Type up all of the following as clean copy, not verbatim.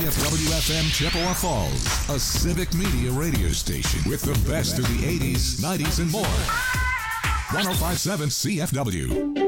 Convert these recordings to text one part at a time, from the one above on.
CFW-FM Chippewa Falls, a civic media radio station with the best of the 80s, 90s, and more. 105.7 CFW.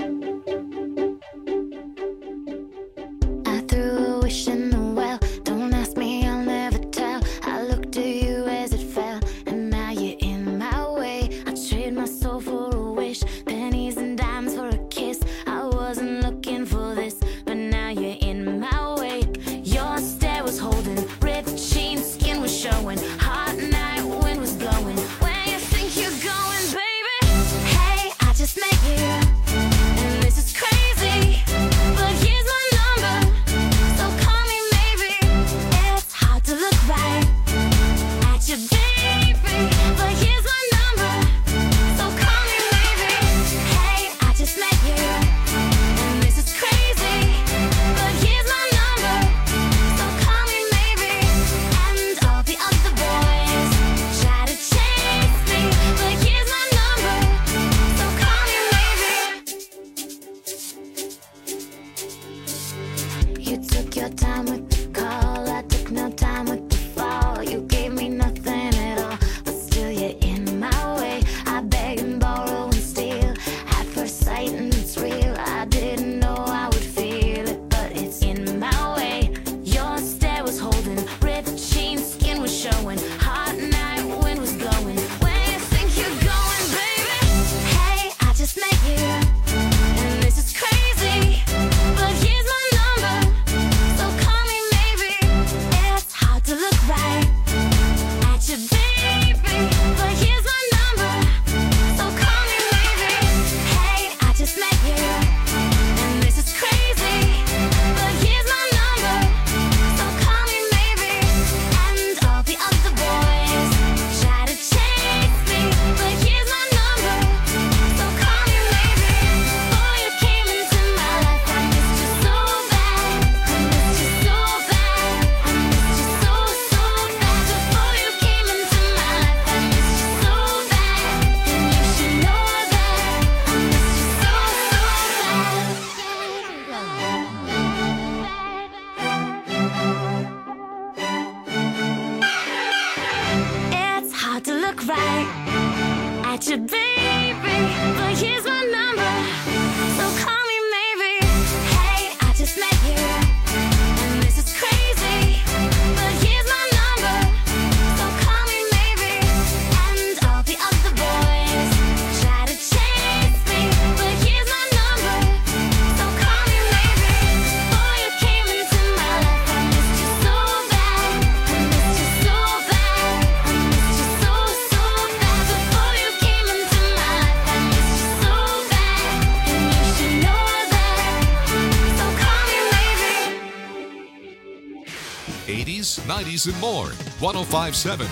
And more. 105.7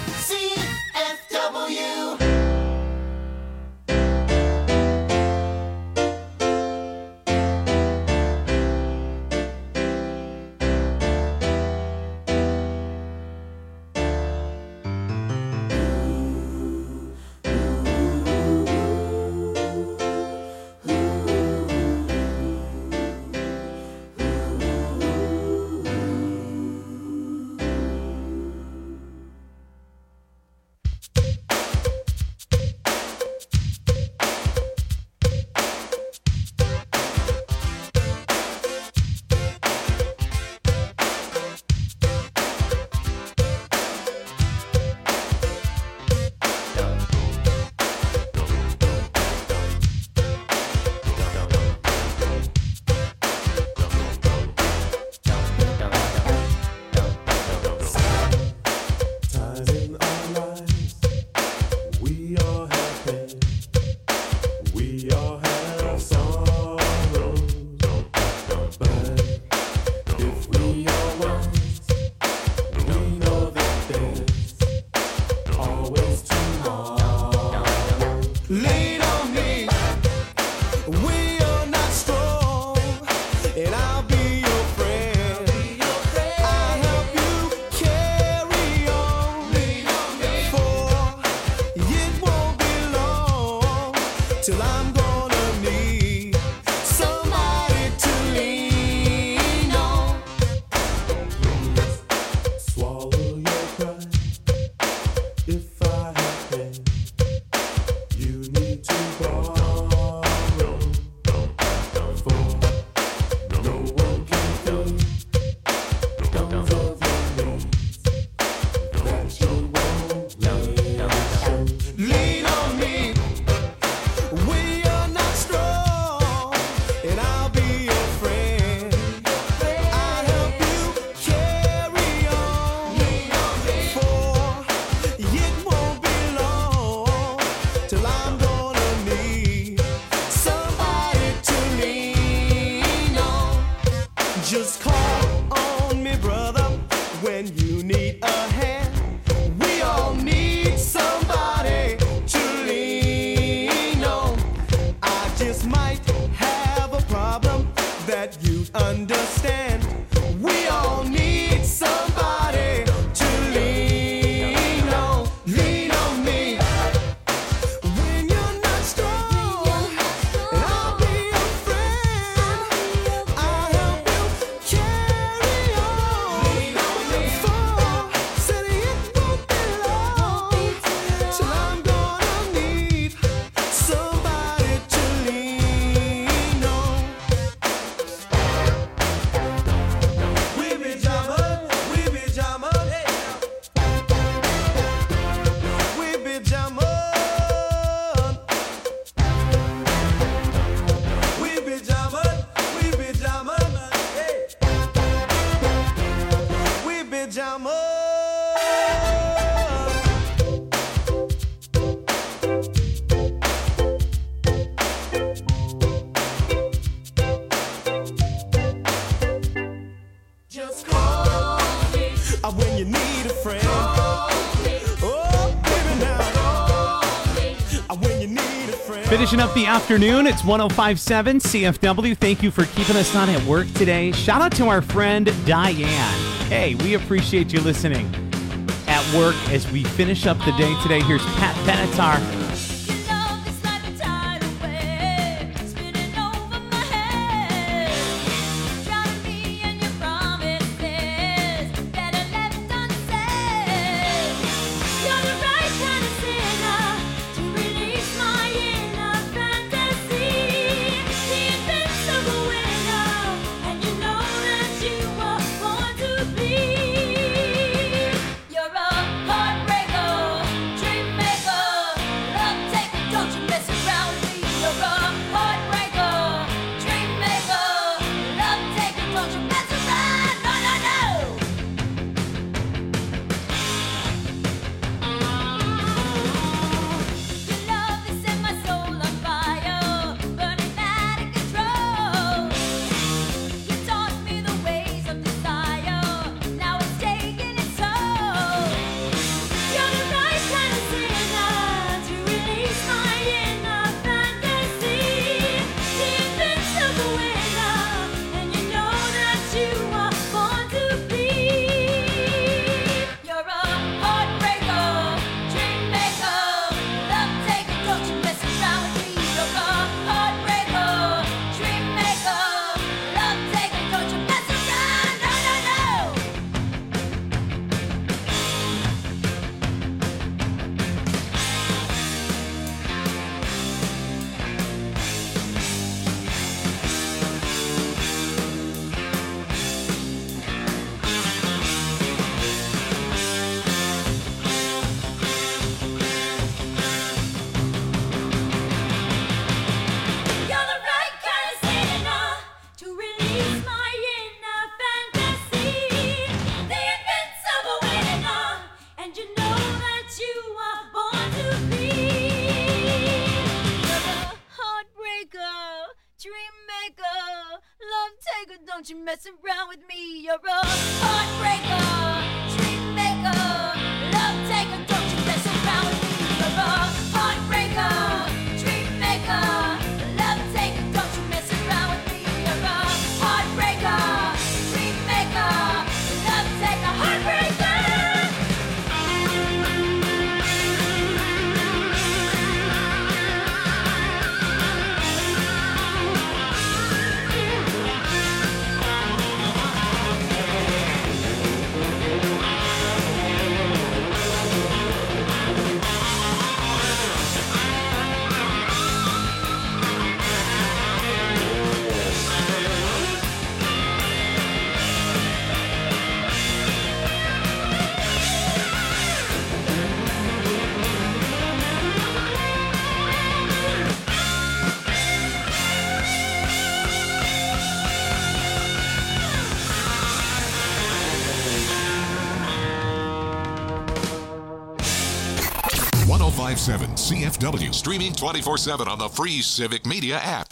CFW. understand. We all need somebody to lean on me. When you're not strong, I'll be your friend. I'll help you carry on. Lean on me. For said it won't be long till I'm gonna need somebody to lean on. We be jamming, we be jamming, we be jamming, we be jamming, we be jamming, we be jamming. Just call me when you need a friend. Oh, baby, now. When you need a friend. Finishing up the afternoon, it's 105.7 CFW. Thank you for keeping us on at work today. Shout out to our friend Diane. Hey, we appreciate you listening at work as we finish up the day today. Here's Pat Benatar. Don't you mess around with me, you're a heartbreaker, dream maker, love taker. Don't you mess around with me, you're a heartbreaker, dream maker, love taker. Don't you mess around with me, you're a heartbreaker, dream maker, love taker, heartbreaker. CFW, streaming 24/7 on the free Civic Media app.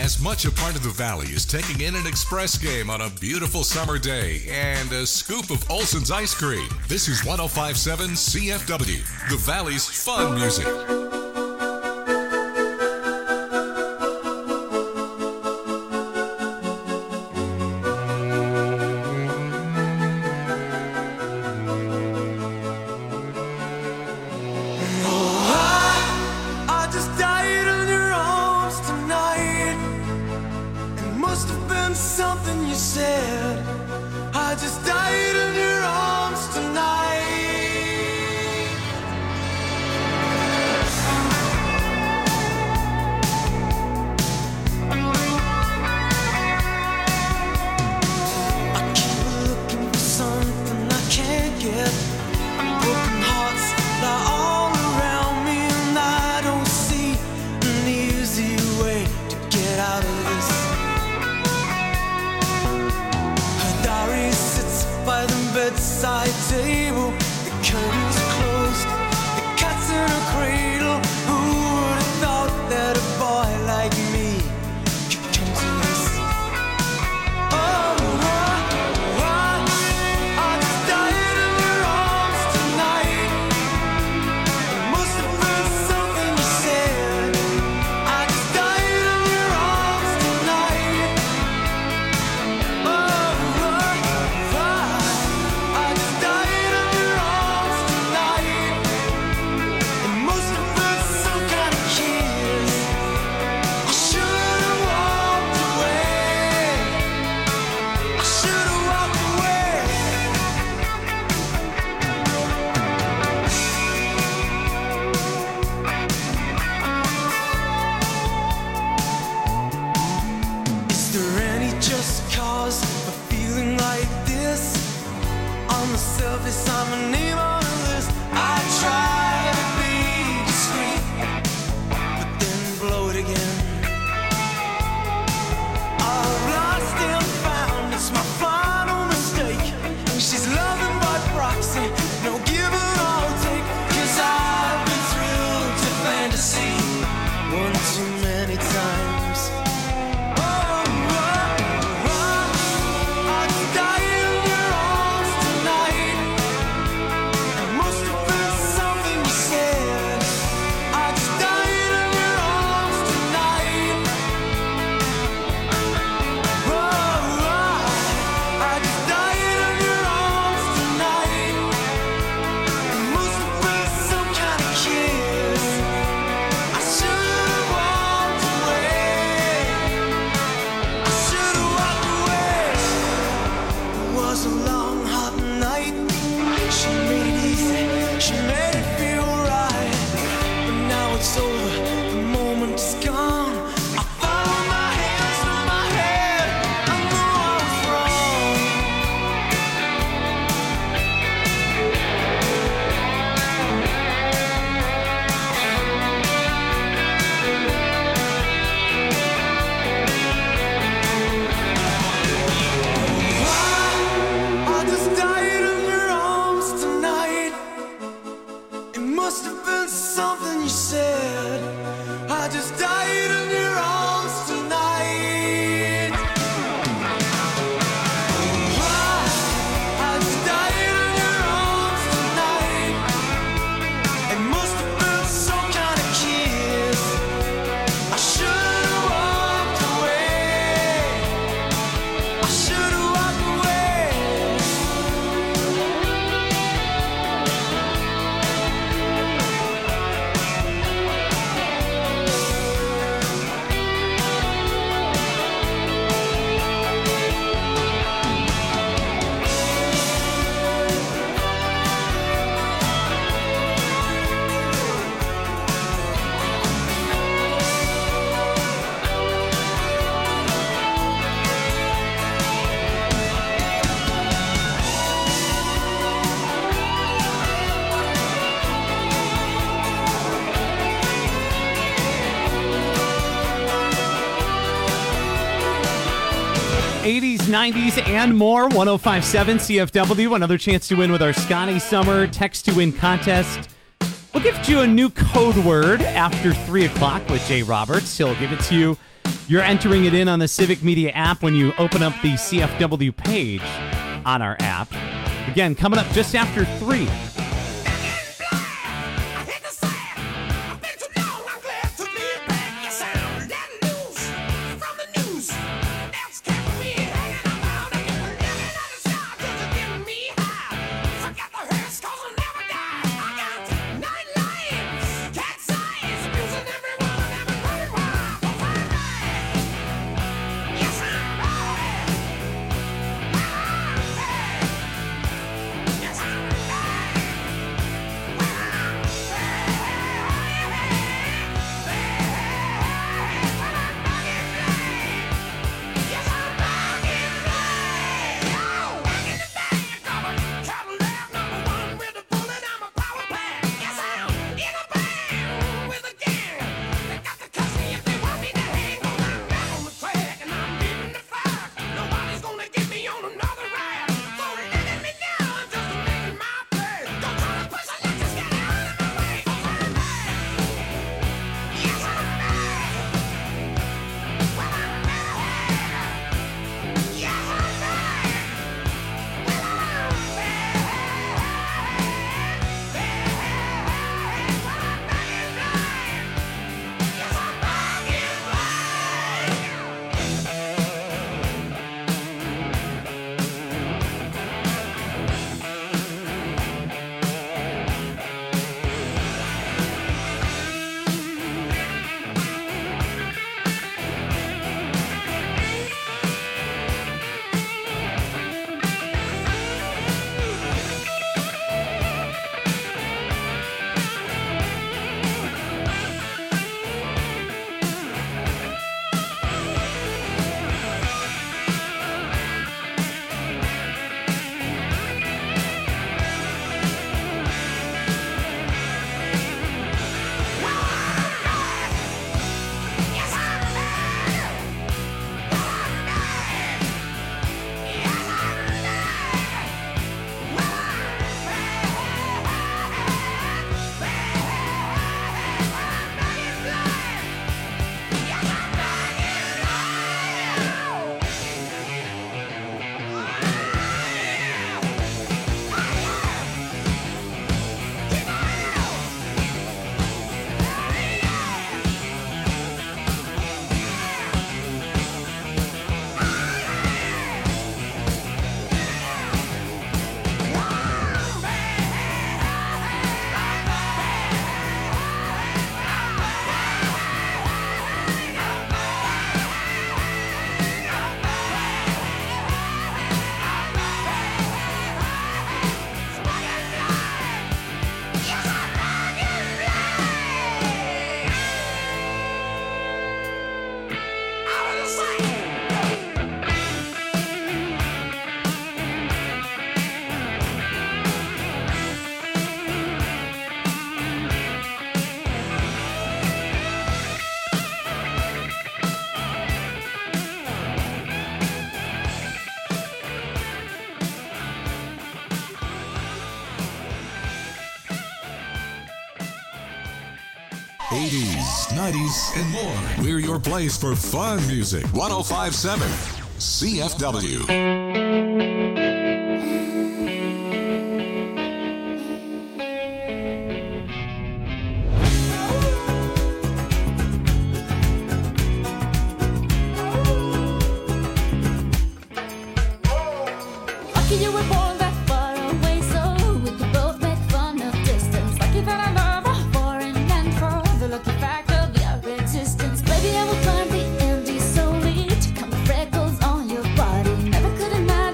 as much a part of the Valley as taking in an express game on a beautiful summer day and a scoop of Olson's ice cream. This is 105.7 CFW, the Valley's fun music. I just died in your arms tonight. It must have been something you said. I just died in your arms tonight. I keep looking for something I can't get. Broken hearts lie all around me, and I don't see an easy way to get out of this. Her diary sits by the bedside table. The curtains are closed, the cat's in a cradle. Who would have thought that a boy like me could come to this? I just died in your arms tonight. It must have been something you said. I just died in your arms tonight. I just died in your arms tonight. It must have been some kind of kiss. I should have walked away. I should have walked away. Is there any just cause for feeling like this? On the surface, I'm a name on a list. I try to be discreet, but then blow it again. I've lost and found, it's my final mistake. She's loving by proxy, no give and all take. 'Cause I've been thrilled to fantasy one too many times. I just died in your arms tonight. It must have been something you said. I just died in your arms tonight. I just died in your arms tonight. It must have been some kind of kiss. I should have walked away. I should have walked away. It was a long, hot night. She made it easy. She made it feel right. But now it's over. The moment is gone. I found my hands on my head. I know I was wrong. I just died in your arms tonight. It must have been something you said. I just died in your arms tonight. I just died in your arms tonight. It must have been some kind of kiss. I should have walked away. I should have walked away. '80s, '90s, and more. 1057 CFW. Another chance to win with our Scotty Summer Text to Win contest. We'll gift you a new code word after 3 o'clock with Jay Roberts. He'll give it to you You're entering it in on the Civic Media app when you open up the CFW page on our app. Again, coming up just after 3. '80s, '90s, and more. We're your place for fun music. 105.7 CFW. Lucky you were born that far away, so we could both make fun of distance. Lucky that I love her for and for the lucky fact of your existence. Baby, I will climb the Andes solely to count the freckles on your body. Never could imagine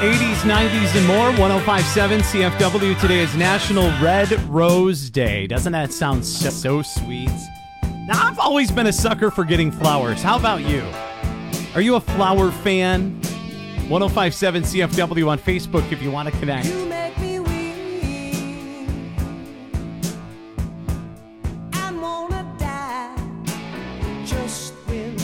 80s, 90s, and more. 105.7 CFW. Today is National Red Rose Day. Doesn't that sound so sweet? Now, I've always been a sucker for getting flowers. How about you? Are you a flower fan? 105.7 CFW on Facebook if you want to connect. You make me weak and wanna die just when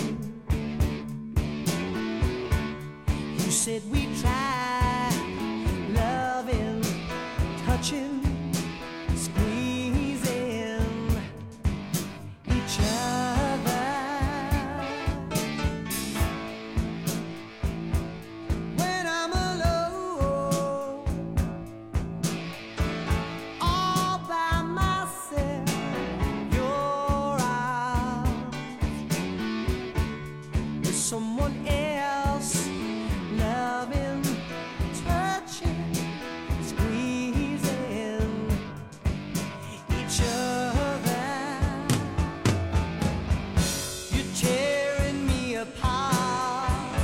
you said we try loving, touching, squeezing each other. When I'm alone, all by myself, your arms is someone else, loving, touching, squeezing each other. You're tearing me apart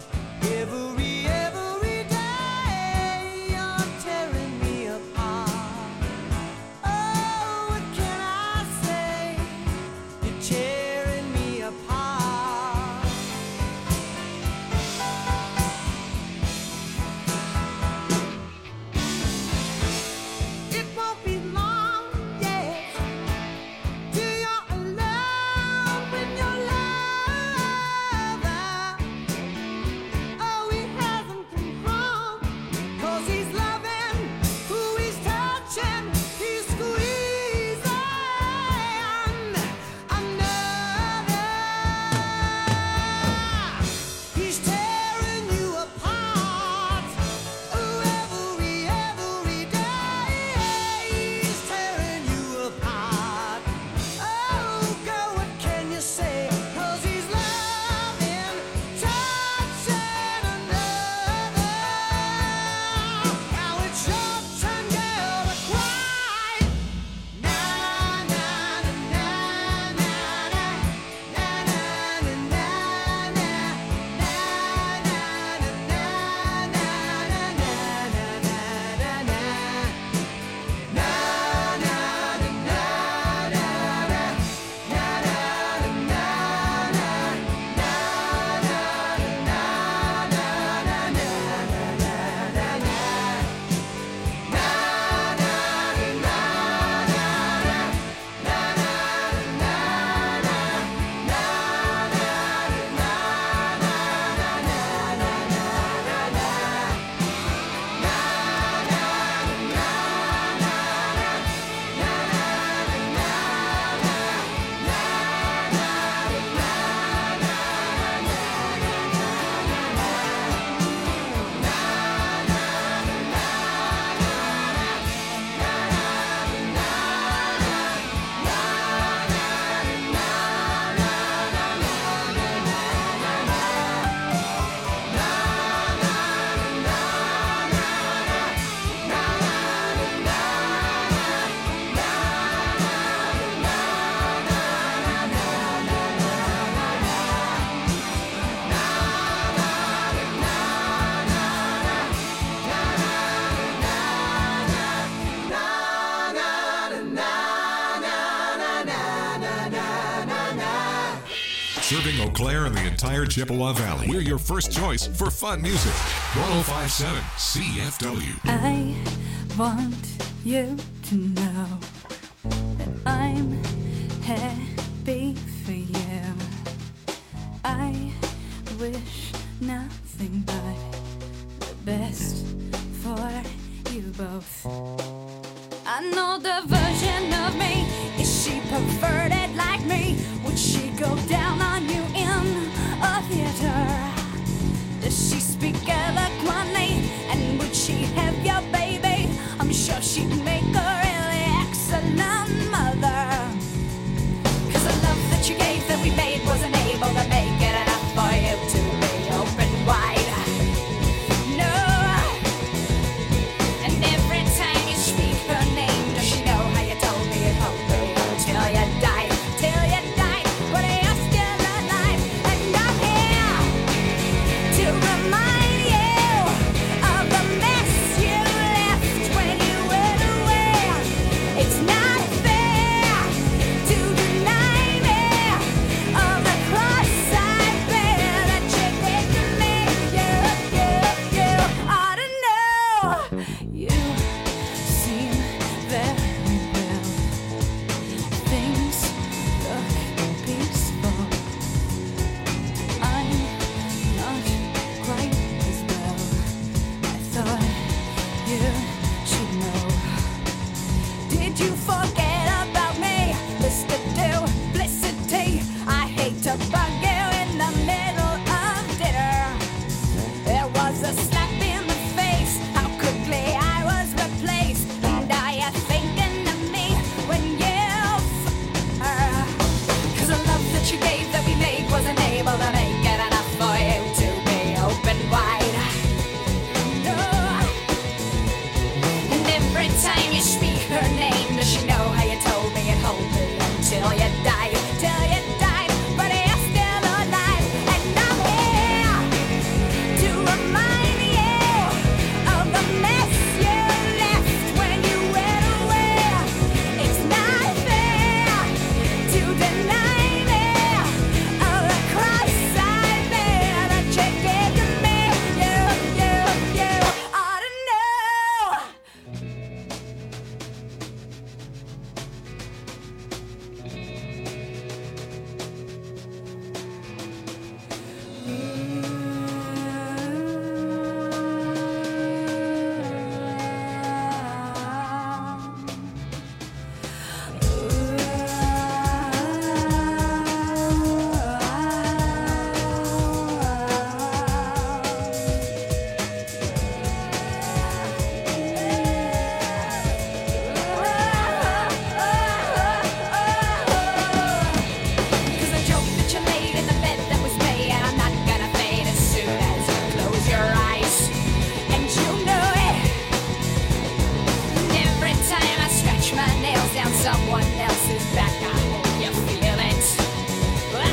every day. You're tearing me apart. Oh, what can I say? You're tearing me apart. It won't be long yet till you're alone with your lover. Oh, he hasn't come home 'cause he's loving who he's touching. He's squeezing another. He's tearing you apart. Oh, every day. He's tearing you apart. Oh, girl, what can you say? 'Cause he's loving, touching another. Now it's your turn, girl, to cry. Na na na na na na na na na na na Serving Eau Claire and the entire Chippewa Valley. We're your first choice for fun music. 105.7 CFW. I want you to know that I'm happy for you. I wish nothing but the best for you both. I know the version of me. Is she perverted like me? Would she go down on you in a theater? Does she speak eloquently? And would she have your baby? I'm sure she'd make a really excellent mother. 'Cause the love that you gave that we made wasn't able to make it enough for you to be open wide. No. And every time you speak her name, does she know how you told me you'd hold her till you die? Till you die.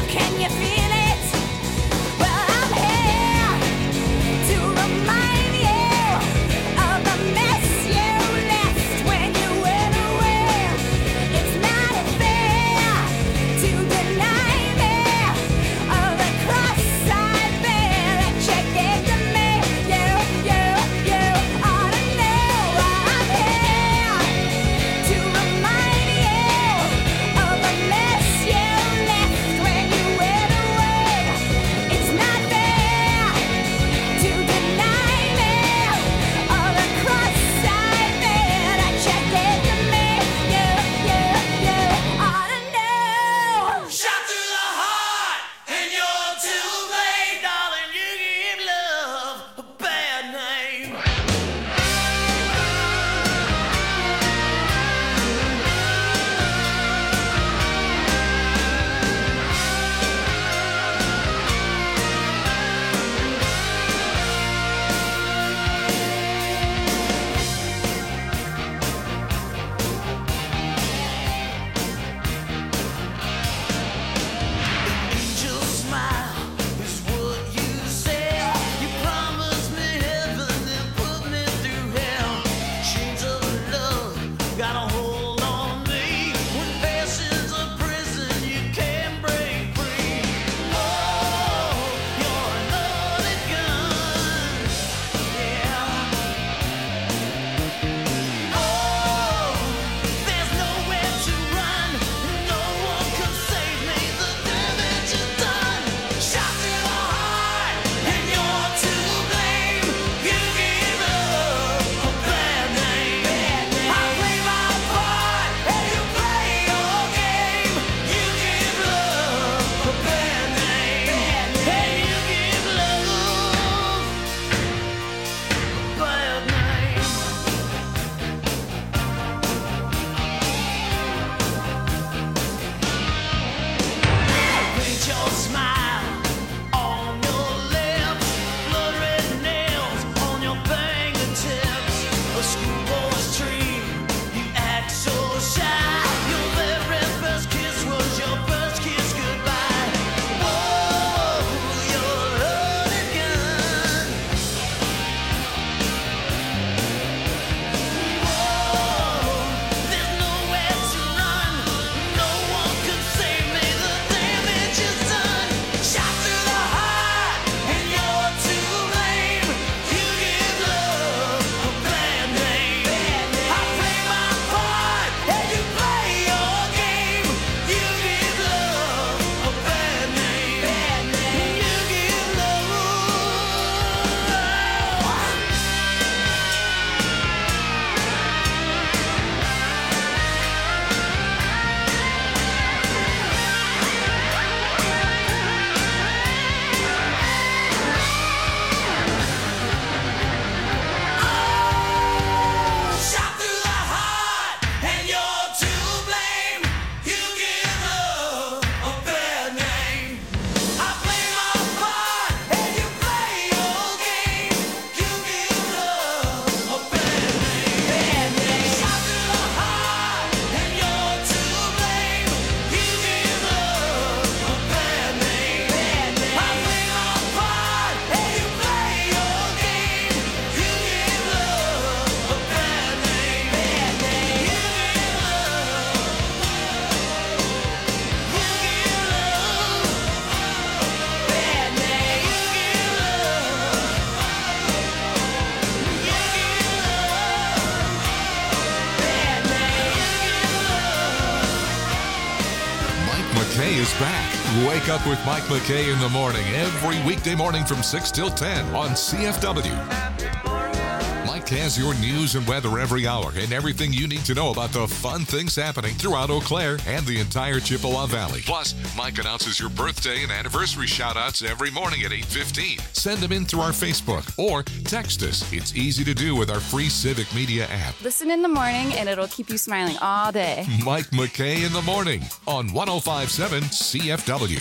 Can you feel it? Well, I'm here to remind you of the mess you left when you went away. It's not fair to deny me of the cross I bear that you gave to me. You ought to know I'm here to remind you of the mess you left when you went away. It's not fair to deny me of the cross I bear that you gave to me. You ought to know. Shot through the heart, and you're to blame, darling. You give love a bad name. Angel smile is what you said. You promised me heaven, then put me through hell. Chains of love got a hold on me. When passion's a prison, you can't break free. Oh, you're a loaded gun. Yeah. Oh, there's nowhere to run. No one can save me. The damage is done. Shot through the heart, and you're to blame. You give love a bad name. I play my part, and you play your game. You give love a bad name. And you give love a bad name. Paint your smile on your lips, blood red nails on your fingertips. A schoolboy's dream, you act so shy. Your very first kiss was your first kiss goodbye. Oh, you're a loaded gun. Oh, there's nowhere to run. No one can save me. The damage is done. Shot through the heart, and you're to blame. You give love a bad name. I play my part, and you play your game. You give love a bad name. You give love. Shot through the heart, and you're to blame. You give love a bad name. I play my part, and you play your game. You give love a bad name. Shot through the heart, and you're to blame. You give love a bad name. I play my part, and you play your game. You give love a bad name. You give Mike McKay is back. Wake up with Mike McKay in the morning every weekday morning from 6 till 10 on CFW. Mike has your news and weather every hour and everything you need to know about the fun things happening throughout Eau Claire and the entire Chippewa Valley. Plus, Mike announces your birthday and anniversary shout-outs every morning at 8:15. Send them in through our Facebook or text us. It's easy to do with our free Civic Media app. Listen in the morning and it'll keep you smiling all day. Mike McKay in the morning on 105.7 CFW.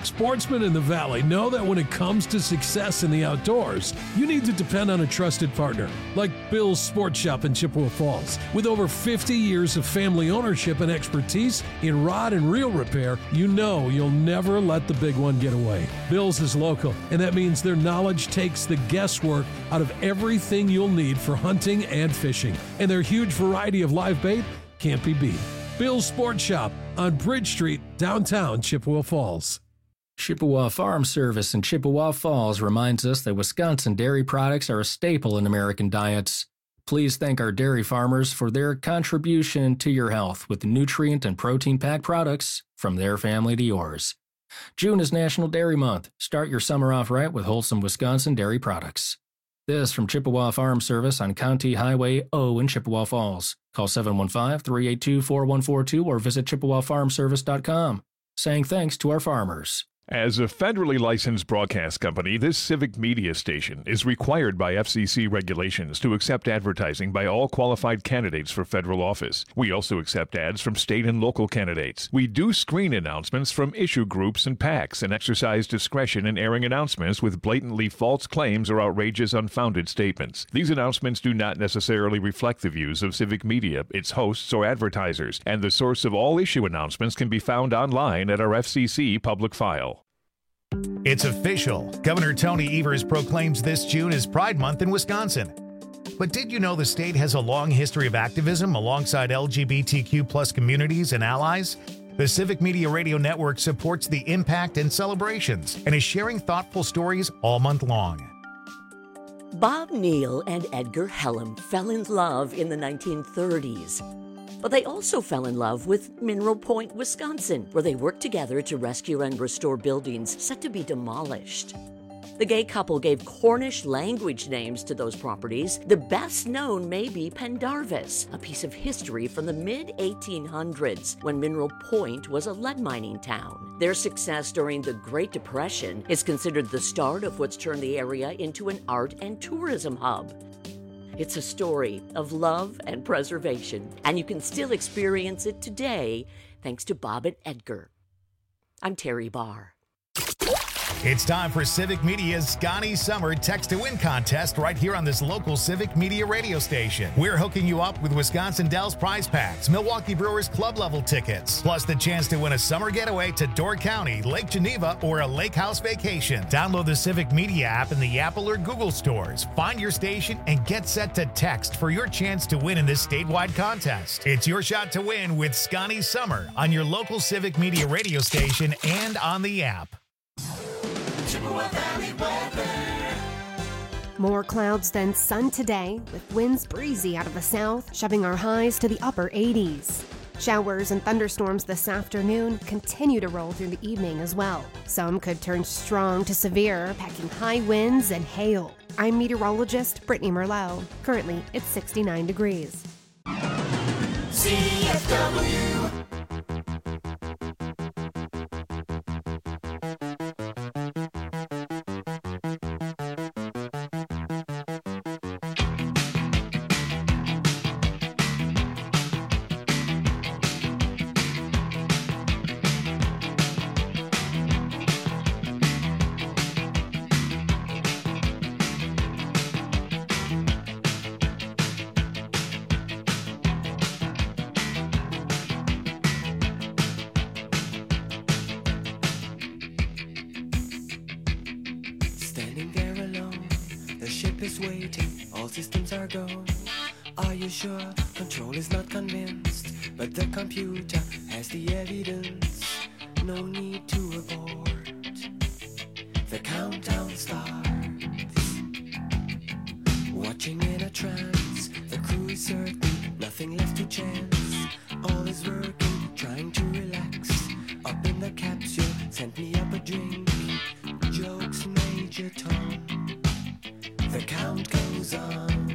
Sportsmen in the Valley know that when it comes to success in the outdoors, you need to depend on a trusted partner, like Bill's Sports Shop in Chippewa Falls. With over 50 years of family ownership and expertise in rod and reel repair, you know you'll never let the big one get away. Bill's is local, and that means their knowledge takes the guesswork out of everything you'll need for hunting and fishing. And their huge variety of live bait can't be beat. Bill's Sports Shop on Bridge Street, downtown Chippewa Falls. Chippewa Farm Service in Chippewa Falls reminds us that Wisconsin dairy products are a staple in American diets. Please thank our dairy farmers for their contribution to your health with nutrient and protein-packed products from their family to yours. June is National Dairy Month. Start your summer off right with wholesome Wisconsin dairy products. This from Chippewa Farm Service on County Highway O in Chippewa Falls. Call 715-382-4142 or visit chippewafarmservice.com. Saying thanks to our farmers. As a federally licensed broadcast company, this civic media station is required by FCC regulations to accept advertising by all qualified candidates for federal office. We also accept ads from state and local candidates. We do screen announcements from issue groups and PACs and exercise discretion in airing announcements with blatantly false claims or outrageous, unfounded statements. These announcements do not necessarily reflect the views of civic media, its hosts, or advertisers, and the source of all issue announcements can be found online at our FCC public file. It's official. Governor Tony Evers proclaims this June as Pride Month in Wisconsin. But did you know the state has a long history of activism alongside LGBTQ plus communities and allies? The Civic Media Radio Network supports the impact and celebrations and is sharing thoughtful stories all month long. Bob Neal and Edgar Hellam fell in love in the 1930s. But they also fell in love with Mineral Point, Wisconsin, where they worked together to rescue and restore buildings set to be demolished. The gay couple gave Cornish language names to those properties. The best known may be Pendarvis, a piece of history from the mid-1800s when Mineral Point was a lead mining town. Their success during the Great Depression is considered the start of what's turned the area into an art and tourism hub. It's a story of love and preservation, and you can still experience it today thanks to Bob and Edgar. I'm Terry Barr. It's time for Civic Media's Scotty Summer Text to Win contest right here on this local Civic Media radio station. We're hooking you up with Wisconsin Dells prize packs, Milwaukee Brewers club level tickets, plus the chance to win a summer getaway to Door County, Lake Geneva, or a lake house vacation. Download the Civic Media app in the Apple or Google stores. Find your station and get set to text for your chance to win in this statewide contest. It's your shot to win with Scotty Summer on your local Civic Media radio station and on the app. More clouds than sun today, with winds breezy out of the south, shoving our highs to the upper 80s. Showers and thunderstorms this afternoon continue to roll through the evening as well. Some could turn strong to severe, packing high winds and hail. I'm meteorologist Brittany Merlot. Currently, it's 69 degrees. CFW. is waiting, all systems are go. Are you sure? Control is not convinced, but the computer has the evidence. No need to abort. The countdown starts. Watching in a trance, the crew is certain, nothing left to chance. All is working, trying to relax. Up in the capsule, sent me up a drink. Jokes, Major Tom. The count goes on.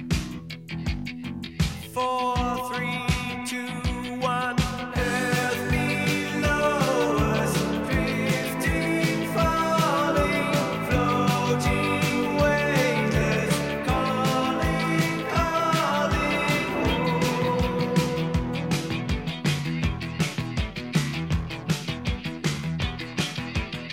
4, 3, 2, 1. Earth below us, drifting, falling, floating, weightless, calling, calling home.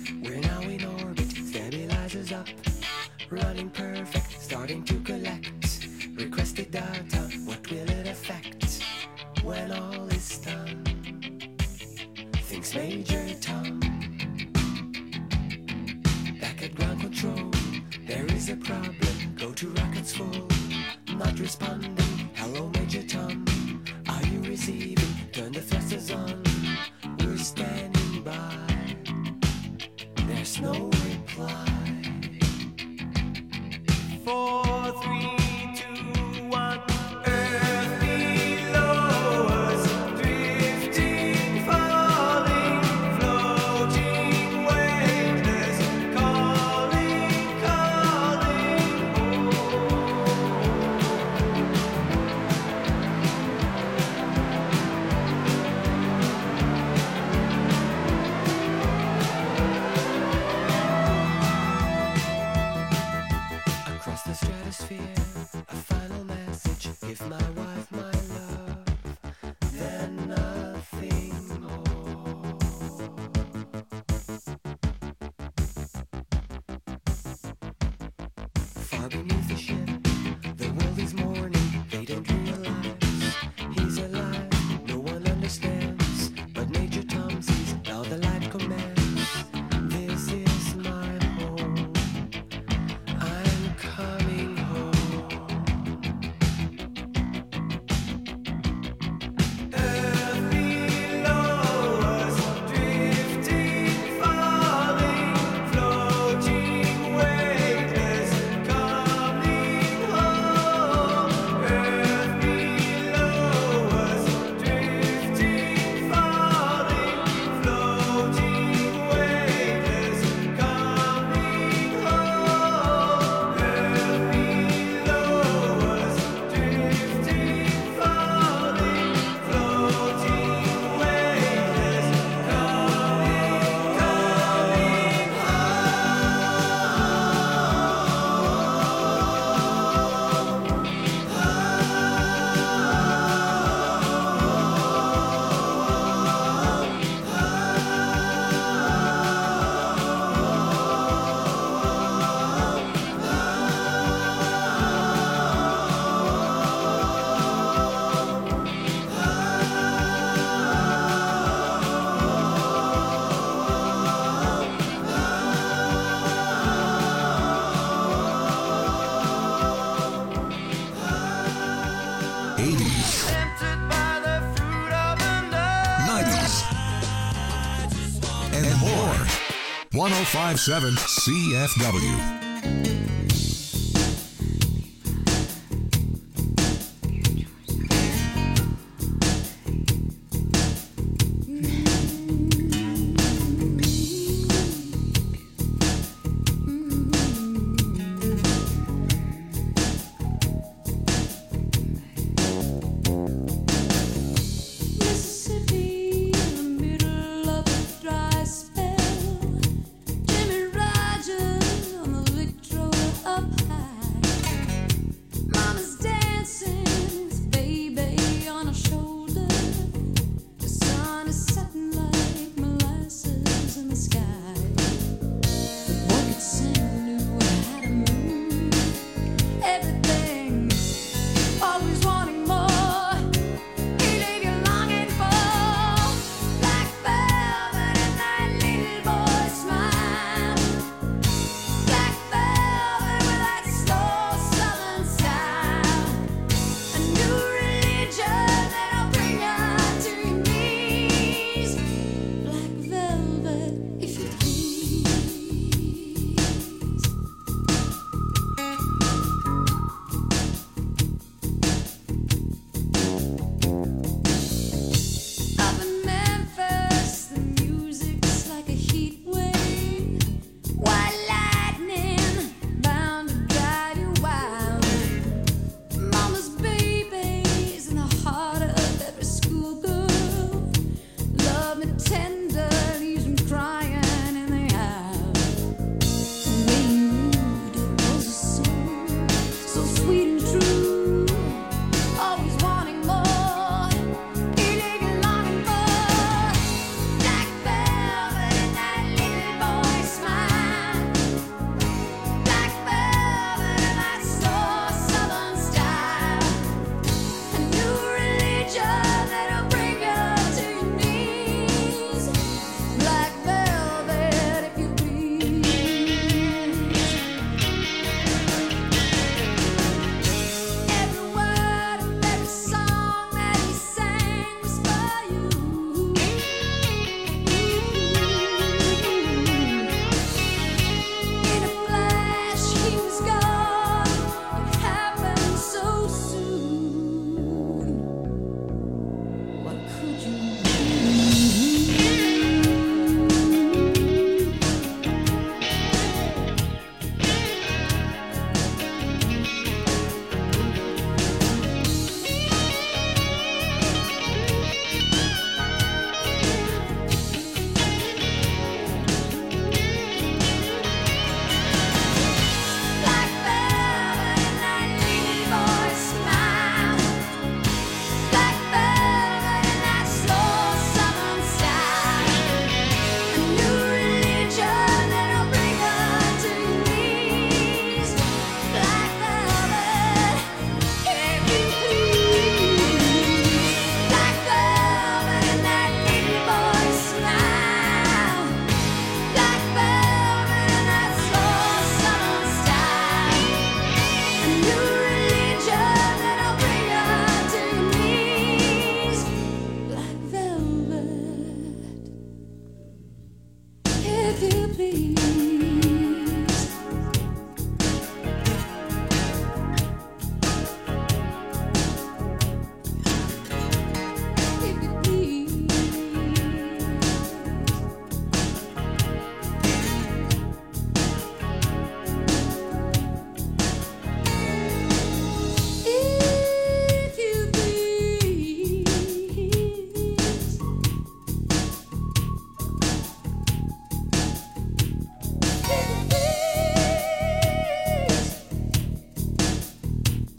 We're now in orbit, stabilizers up, running perfect, starting to collect requested data. What will it affect when all is done? Thinks Major Tom. Back at ground control, there is a problem. Go to rockets full, not responding. Hello, Major Tom. Are you receiving? Turn the thrusters on. We're standing by. There's no reply. 4, 3, 2, 1. Earth below us, drifting, falling, floating, weightless, calling, calling across the stratosphere, a final message. Give my wife my love, then nothing more. Far beneath the ship, the world is mourning. They don't realize he's alive. No one understands, but Major Tom sees how the light commands. This is my home. I'm coming home. Earth below us, drifting, falling, floating, weightless, coming home. Earth below us, drifting, falling, floating, weightless, coming home. Earth below us, drifting, falling, floating, weightless, tempted by the fruit of the night. 90s, and more. 1057 CFW. Mississippi, in the middle of a dry spell. Jimmy Rogers on the Victrola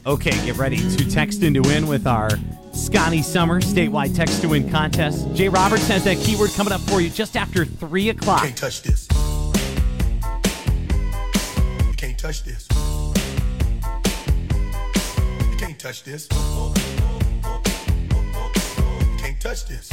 Okay, get ready to text in to win with our Scotty Summer statewide text to win contest. Jay Roberts has that keyword coming up for you just after 3 o'clock. Can't touch this. You can't touch this. You can't touch this. You can't touch this.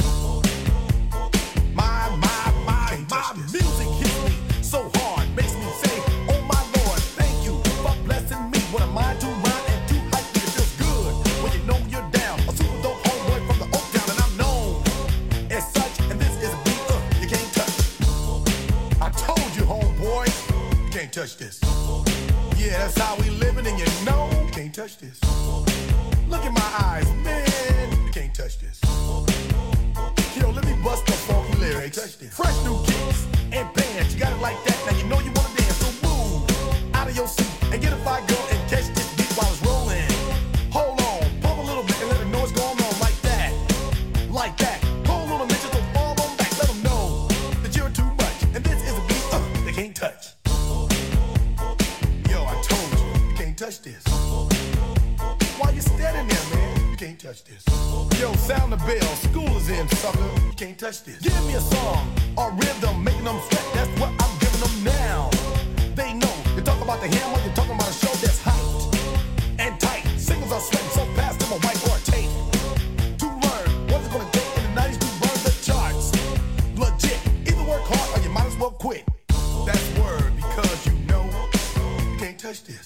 My music hits me so hard, makes me say, oh my Lord, thank you for blessing me. What am I to rhyme and to hype me? It feels good when you know you're down. A super dope homeboy from the Oak Town, and I'm known as such. And this is a beat you can't touch. I told you, homeboy, you can't touch this. Yeah, that's how we living, and you know you can't touch this. Look in my eyes, man, you can't touch this. Yo, let me bust the funky lyrics. Fresh new kicks and bands, you got it like that. Now you know you wanna dance, so move out of your seat and get a fire girl and catch this beat while it's rolling. Hold on, pump a little bit and let them know what's going on like that. Like that. Hold on a minute, don't fall on back. Let them know that you're too much. And this is a beat they can't touch. Yo, I told you can't touch this. Why you standing there, man? You can't touch this. Yo, sound the bell, school is in, sucker. You can't touch this. Give me a song or rhythm, making them sweat. That's what I'm giving them now. They know. You talk about the hammer, you're talking about a show that's hyped and tight. Singles are sweating so fast, them a whiteboard tape. To learn what it's gonna take in the 90s to burn the charts. Legit. Either work hard or you might as well quit. That's word because you know you can't touch this.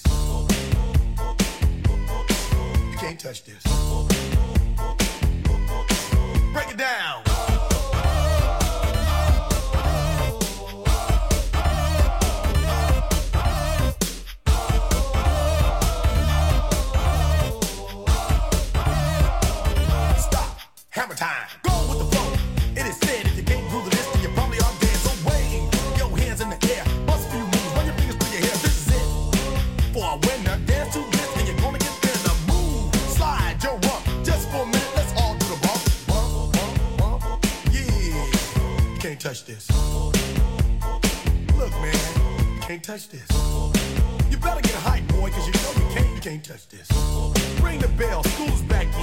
You can't touch this. Break it down. Stop. Hammer time. Go with the flow. It is said if you can't groove the list, then you probably are dead. So wave your hands in the air. Bust a few moves. Run your fingers through your hair. This is it. For a winner, dance to this, and you're gonna get there. Now move. Slide your rump. Just for a minute, let's all do the bump. Bump, bump, bump. Yeah. You can't touch this. Look, man. You can't touch this. You better get hype, boy, because you know you can't touch this. Ring the bell. School's back in.